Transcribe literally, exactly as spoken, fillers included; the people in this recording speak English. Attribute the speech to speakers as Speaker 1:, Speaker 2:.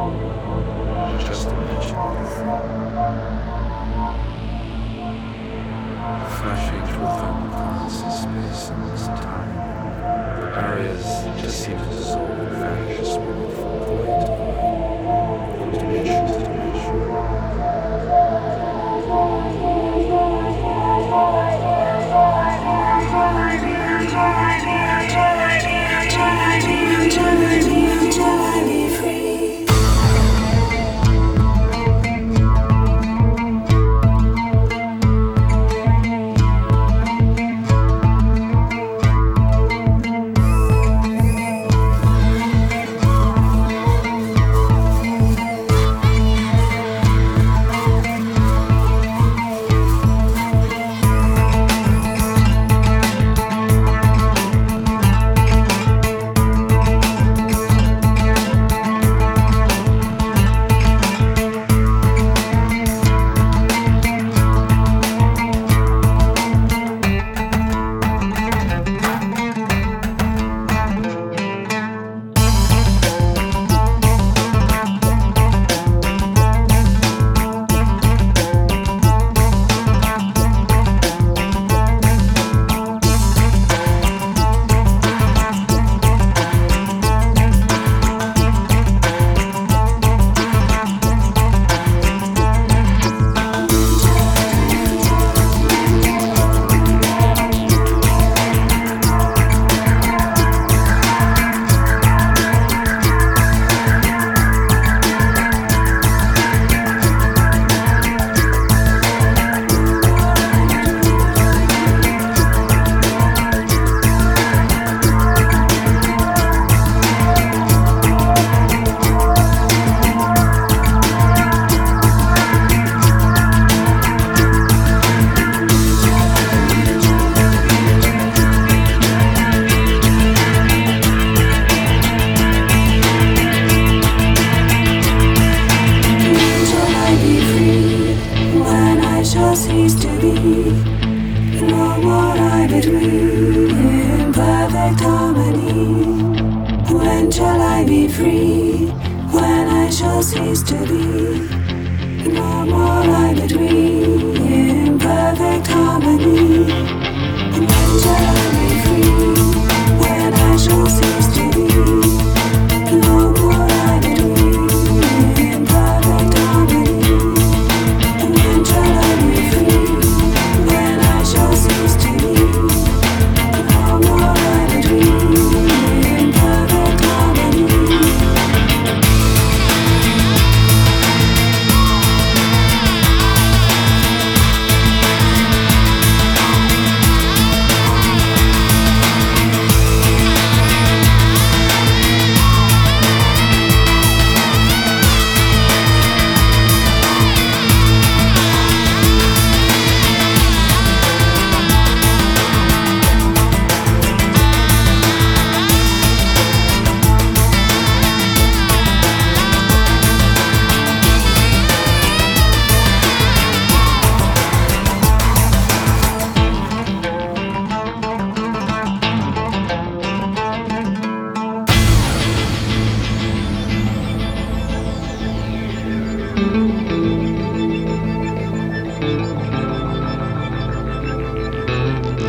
Speaker 1: Just imagine flashing through thermoclines in space amongst time. Barriers just seem to dissolve and vanish as we move from void to void, from dimension to dimension. Cease to be nor what I between in perfect harmony. When shall I be free? When I shall cease to be nor what I between in perfect harmony. When shall I be free? When I shall cease